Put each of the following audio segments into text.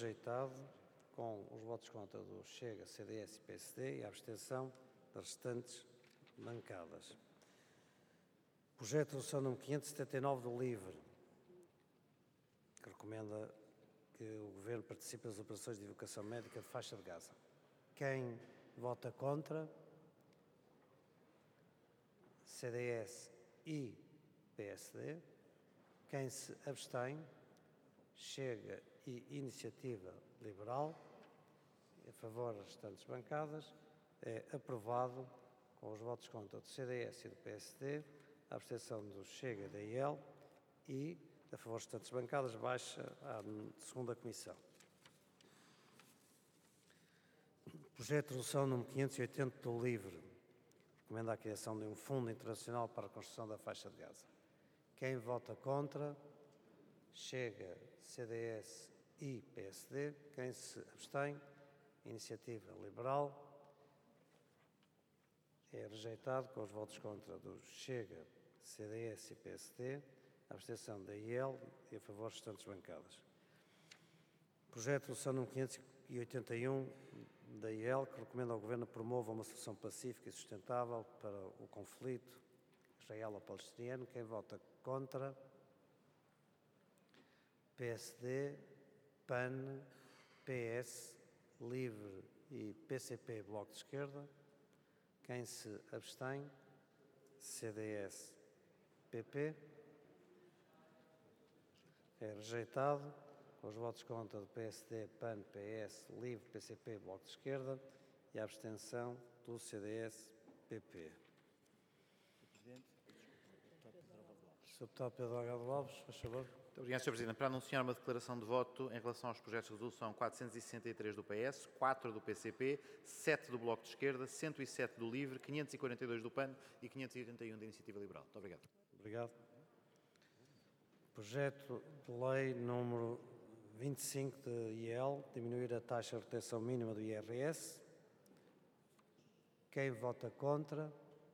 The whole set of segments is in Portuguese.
rejeitado com os votos contra do Chega, CDS e PSD e a abstenção das restantes bancadas. Projeto de resolução número 579 do LIVRE, que recomenda que o Governo participe nas operações de evacuação médica de faixa de Gaza. Quem vota contra? CDS e PSD. Quem se abstém? Chega e Iniciativa Liberal. A favor das restantes bancadas. É aprovado com os votos contra do CDS e do PSD, a abstenção do Chega e da IEL e, a favor das restantes bancadas, baixa à segunda comissão. Projeto de resolução número 580 do LIVRE recomenda a criação de um fundo internacional para a construção da faixa de Gaza. Quem vota contra? Chega, CDS e PSD. Quem se abstém? Iniciativa Liberal. É rejeitado com os votos contra do Chega, CDS e PSD, a abstenção da IEL e a favor das restantes bancadas. Projeto de resolução número 581 da IEL, que recomenda ao Governo promova uma solução pacífica e sustentável para o conflito israelo-palestiniano. Quem vota contra? PSD, PAN, PS, LIVRE e PCP, Bloco de Esquerda. Quem se abstém? CDS, PP. É rejeitado com os votos contra do PSD, PAN, PS, LIVRE, PCP, Bloco de Esquerda e a abstenção do CDS, PP. Sr. Deputado Pedro Delgado Alves, faz favor. Muito obrigado, Sr. Presidente. Para anunciar uma declaração de voto em relação aos projetos de resolução 463 do PS, 4 do PCP, 7 do Bloco de Esquerda, 107 do LIVRE, 542 do PAN e 581 da Iniciativa Liberal. Muito obrigado. Obrigado. Projeto de lei número 25 de IEL, diminuir a taxa de retenção mínima do IRS. Quem vota contra?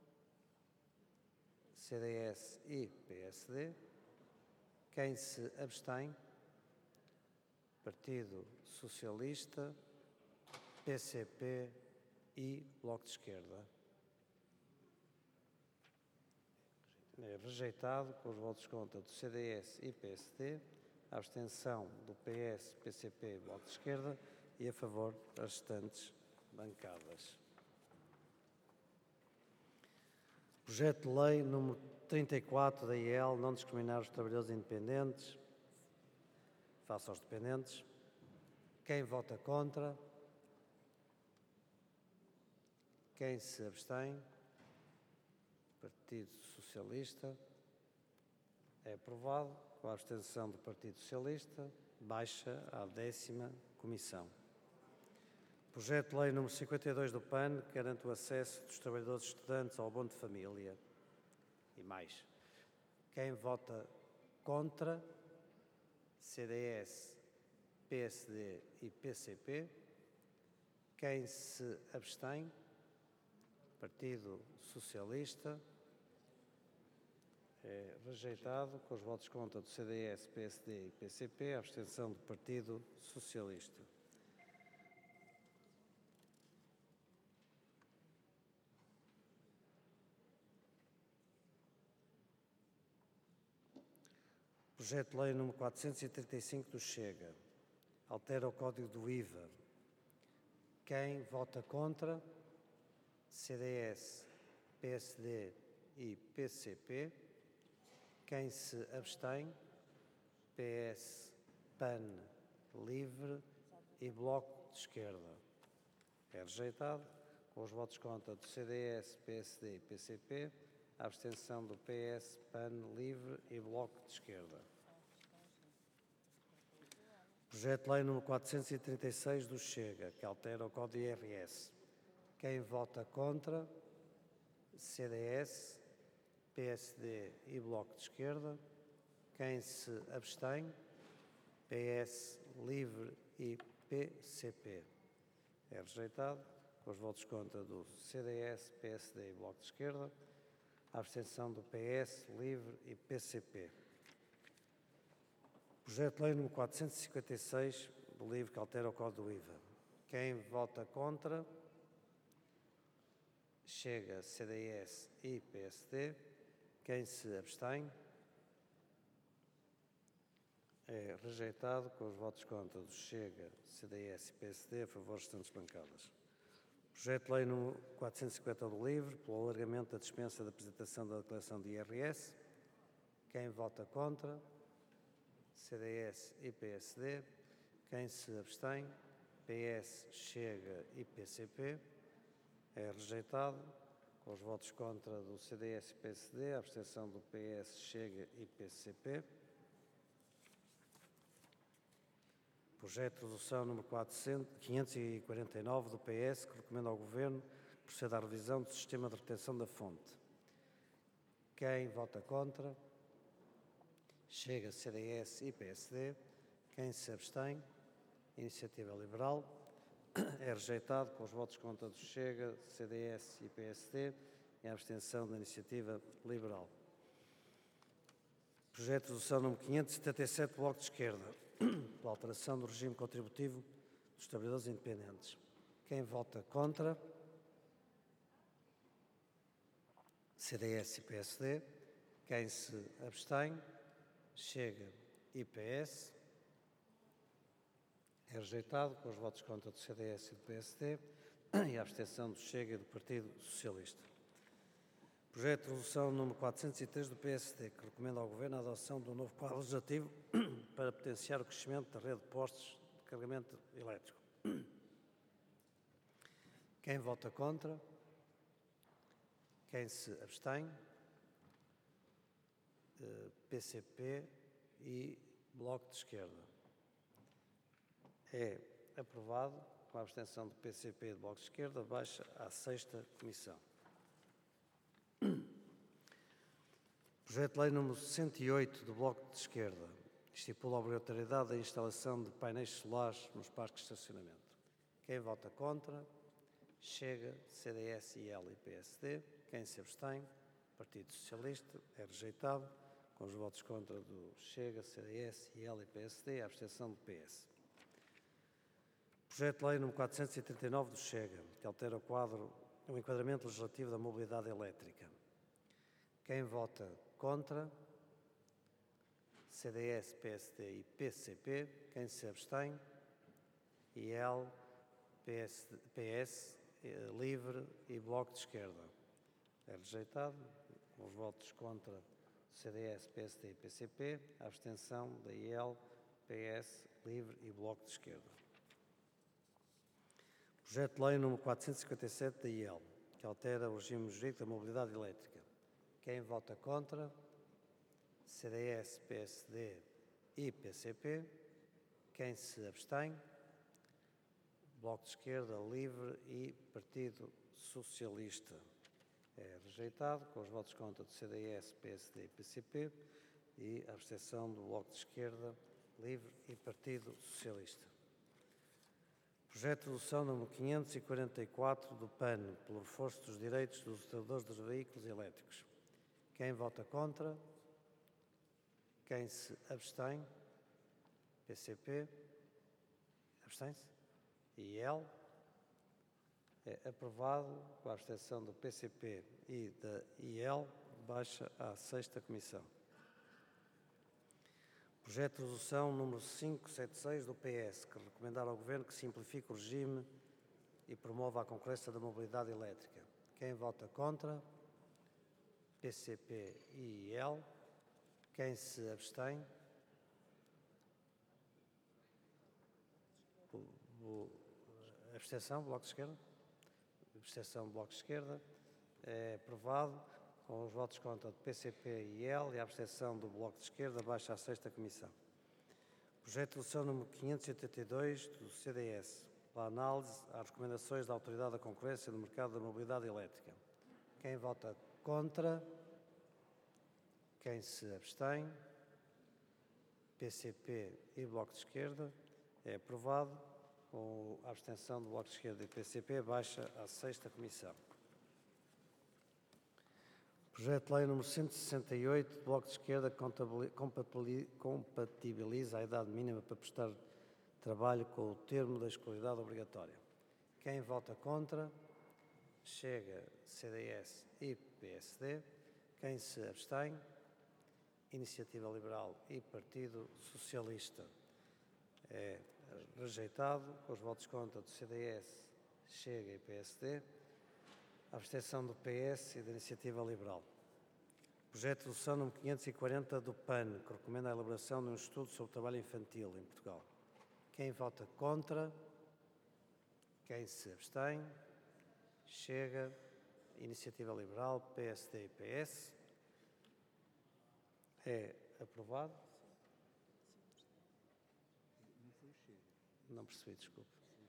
CDS e PSD. Quem se abstém? Partido Socialista, PCP e Bloco de Esquerda. É rejeitado com os votos contra do CDS e PSD, a abstenção do PS, PCP e Bloco de Esquerda e a favor das restantes bancadas. Projeto de lei número 34 da IEL, não discriminar os trabalhadores independentes face aos dependentes. Quem vota contra? Quem se abstém? Partido Socialista. É aprovado com a abstenção do Partido Socialista, baixa à 10ª comissão. Projeto de lei número 52 do PAN, que garante o acesso dos trabalhadores estudantes ao abono de família e mais. Quem vota contra? CDS, PSD e PCP. Quem se abstém? Partido Socialista. É rejeitado com os votos contra do CDS, PSD e PCP, a abstenção do Partido Socialista. Projeto de lei número 435 do Chega, altera o código do IVA. Quem vota contra? CDS, PSD e PCP. Quem se abstém? PS, PAN, LIVRE e Bloco de Esquerda. É rejeitado com os votos contra do CDS, PSD e PCP, a abstenção do PS, PAN, LIVRE e Bloco de Esquerda. Projeto de lei número 436 do Chega, que altera o código IRS. Quem vota contra? CDS, PSD e Bloco de Esquerda. Quem se abstém? PS, LIVRE e PCP. É rejeitado com os votos contra do CDS, PSD e Bloco de Esquerda, a abstenção do PS, LIVRE e PCP. Projeto de lei número 456 do do LIVRE que altera o Código do IVA. Quem vota contra? Chega, CDS e PSD. Quem se abstém? É rejeitado com os votos contra do Chega, CDS e PSD. A favor, restantes bancadas. Projeto de Lei número 450 do LIVRE, pelo alargamento da dispensa da apresentação da declaração de IRS. Quem vota contra? CDS e PSD. Quem se abstém? PS, Chega e PCP. É rejeitado com os votos contra do CDS e PSD, a abstenção do PS, Chega e PCP. Projeto de resolução número 549 do PS, que recomenda ao Governo que proceda à revisão do sistema de retenção da fonte. Quem vota contra? Chega, CDS e PSD. Quem se abstém? Iniciativa Liberal. É rejeitado com os votos contra do Chega, CDS e PSD e a abstenção da Iniciativa Liberal. Projeto de resolução número 577 do Bloco de Esquerda, pela alteração do regime contributivo dos trabalhadores independentes. Quem vota contra? CDS e PSD. Quem se abstém? Chega e PS. É rejeitado com os votos contra do CDS e do PSD e a abstenção do Chega e do Partido Socialista. Projeto de resolução número 403 do PSD, que recomenda ao Governo a adoção de um novo quadro legislativo para potenciar o crescimento da rede de postos de carregamento elétrico. Quem vota contra? Quem se abstém? PCP e Bloco de Esquerda. É aprovado com a abstenção do PCP e do Bloco de Esquerda, baixa à 6ª Comissão. Projeto de Lei número 108 do Bloco de Esquerda estipula a obrigatoriedade da instalação de painéis solares nos parques de estacionamento. Quem vota contra? Chega, CDS, IL e PSD. Quem se abstém? Partido Socialista. É rejeitado com os votos contra do Chega, CDS, IL e PSD, a abstenção do PS. Projeto de Lei número 439 do Chega, que altera o enquadramento legislativo da mobilidade elétrica. Quem vota contra? CDS, PSD e PCP. Quem se abstém? IL, PS, Livre e Bloco de Esquerda. É rejeitado com os votos contra CDS, PSD e PCP, a abstenção da IL, PS, Livre e Bloco de Esquerda. Projeto de Lei número 457 da IL, que altera o regime jurídico da mobilidade elétrica. Quem vota contra? CDS, PSD e PCP. Quem se abstém? Bloco de Esquerda, Livre e Partido Socialista. É rejeitado com os votos contra do CDS, PSD e PCP e a abstenção do Bloco de Esquerda, Livre e Partido Socialista. Projeto de resolução número 544 do PAN, pelo reforço dos direitos dos utilizadores dos veículos elétricos. Quem vota contra? Quem se abstém? PCP. Abstém-se? IL. É aprovado com a abstenção do PCP e da IL, baixa à 6ª Comissão. Projeto de resolução número 576 do PS, que recomendar ao Governo que simplifique o regime e promova a concorrência da mobilidade elétrica. Quem vota contra? PCP e IL. Quem se abstém? Abstenção, Bloco de Esquerda? Abstenção, Bloco de Esquerda. É aprovado com os votos contra do PCP e IL e a abstenção do Bloco de Esquerda, baixa à 6ª Comissão. Projeto de resolução número 582 do CDS, pela análise às recomendações da Autoridade da Concorrência no mercado da mobilidade elétrica. Quem vota contra? Quem se abstém? PCP e Bloco de Esquerda. É aprovado com a abstenção do Bloco de Esquerda e PCP, baixa à 6ª Comissão. Projeto de Lei número 168, do Bloco de Esquerda, compatibiliza a idade mínima para prestar trabalho com o termo da escolaridade obrigatória. Quem vota contra? Chega, CDS e PSD. Quem se abstém? Iniciativa Liberal e Partido Socialista. É rejeitado, com os votos contra do CDS, Chega e PSD. A abstenção do PS e da Iniciativa Liberal. Projeto de resolução número 540 do PAN, que recomenda a elaboração de um estudo sobre o trabalho infantil em Portugal. Quem vota contra? Quem se abstém? Chega, Iniciativa Liberal, PSD e PS. É aprovado. Não percebi, desculpe.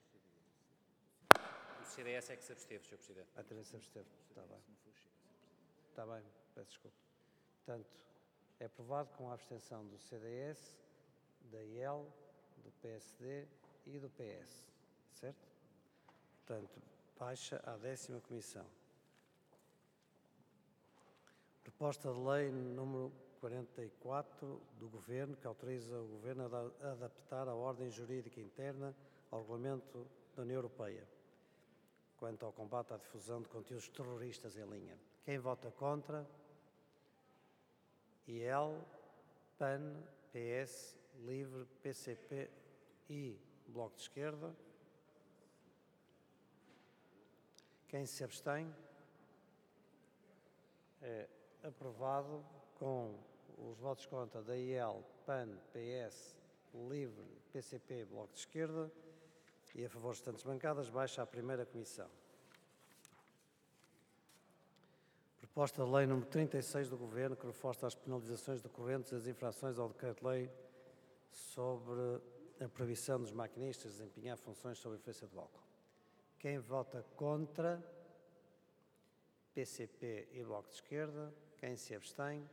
O CDS é que se absteve, Sr. Presidente. A Teresa se absteve. Está bem. Está bem, peço desculpa. Portanto, é aprovado com a abstenção do CDS, da IEL, do PSD e do PS. Certo? Portanto, baixa à 10ª Comissão. Proposta de lei número 44 do Governo, que autoriza o Governo a adaptar a ordem jurídica interna ao Regulamento da União Europeia, quanto ao combate à difusão de conteúdos terroristas em linha. Quem vota contra? IEL, PAN, PS, LIVRE, PCP e Bloco de Esquerda. Quem se abstém? É aprovado com os votos contra da IEL, PAN, PS, LIVRE, PCP e Bloco de Esquerda e a favor das restantes bancadas, baixa à 1ª Comissão. Proposta de lei número 36 do Governo, que reforça as penalizações decorrentes das infrações ao Decreto-Lei sobre a proibição dos maquinistas de desempenhar funções sob a influência do álcool. Quem vota contra? PCP e Bloco de Esquerda. Quem se abstém?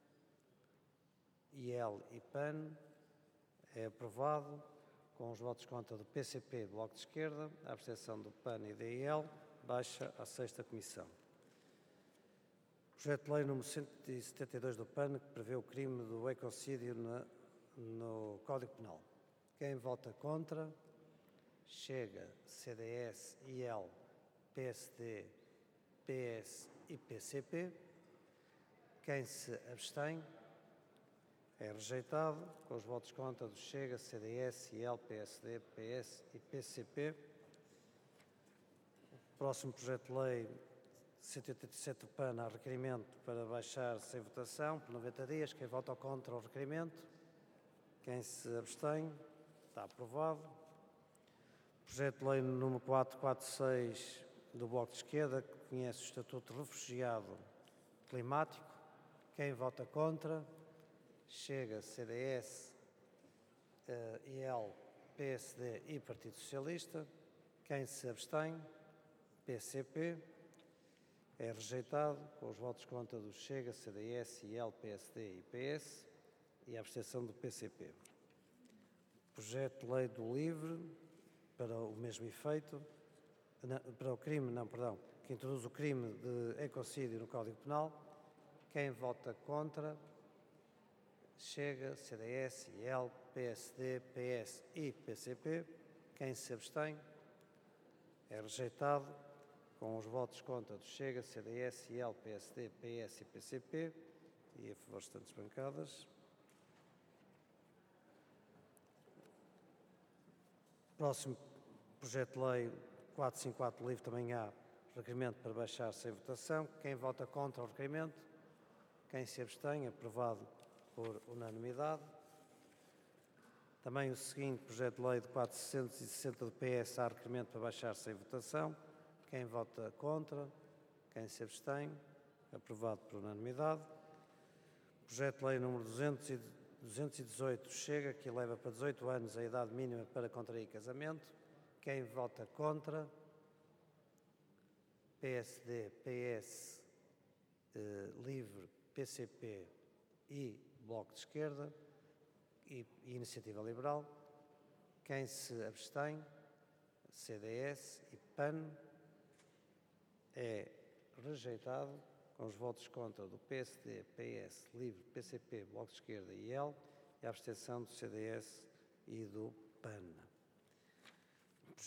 IEL e PAN. É aprovado com os votos contra do PCP e Bloco de Esquerda, a abstenção do PAN e da IEL, baixa à 6ª Comissão. Projeto de lei número 172 do PAN, que prevê o crime do ecocídio no Código Penal. Quem vota contra? Chega, CDS, IEL, PSD, PS e PCP. Quem se abstém? É rejeitado, com os votos contra do Chega, CDS, IEL, PSD, PS e PCP. O próximo projeto de lei 187 do PAN há requerimento para baixar sem votação por 90 dias. Quem vota contra o requerimento? Quem se abstém? Está aprovado. Projeto de lei número 446 do Bloco de Esquerda, que conhece o Estatuto de Refugiado Climático. Quem vota contra? Chega, CDS, IEL, PSD e Partido Socialista. Quem se abstém? PCP. É rejeitado, com os votos contra do Chega, CDS, IEL, PSD e PS e a abstenção do PCP. Projeto de lei do LIVRE, para o mesmo efeito, que introduz o crime de ecocídio no Código Penal. Quem vota contra? Chega, CDS, IEL, PSD, PS e PCP. Quem se abstém? É rejeitado, com os votos contra do Chega, CDS, IEL, PSD, PS e PCP e a favor das restantes bancadas. Próximo projeto de lei 454 do LIVRE também há requerimento para baixar sem votação. Quem vota contra o requerimento? Quem se abstém? Aprovado por unanimidade. Também o seguinte projeto de lei de 460 do PS há requerimento para baixar sem votação. Quem vota contra? Quem se abstém? Aprovado por unanimidade. Projeto de lei número 218 Chega, que eleva para 18 anos a idade mínima para contrair casamento. Quem vota contra? PSD, PS, LIVRE, PCP e Bloco de Esquerda e Iniciativa Liberal. Quem se abstém? CDS e PAN. É rejeitado, com os votos contra do PSD, PS, LIVRE, PCP, Bloco de Esquerda e IEL e a abstenção do CDS e do PAN.